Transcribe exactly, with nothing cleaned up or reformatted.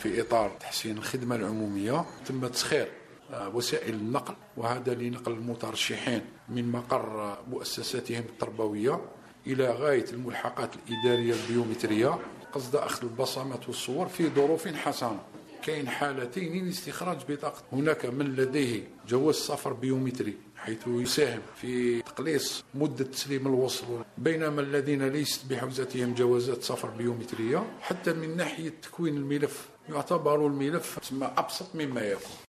في إطار تحسين الخدمة العمومية تم تسخير وسائل النقل، وهذا لنقل المترشحين من مقر مؤسساتهم التربوية إلى غاية الملحقات الإدارية البيومترية قصد أخذ البصمات والصور في ظروف حسنة. كاين حالتين لاستخراج بطاقة، هناك من لديه جواز سفر بيومتري حيث يساهم في تقليص مدة تسليم الوصل، بينما الذين ليست بحوزتهم جوازات سفر بيومترية حتى من ناحية تكوين الملف يعتبر الملف أبسط مما يكون.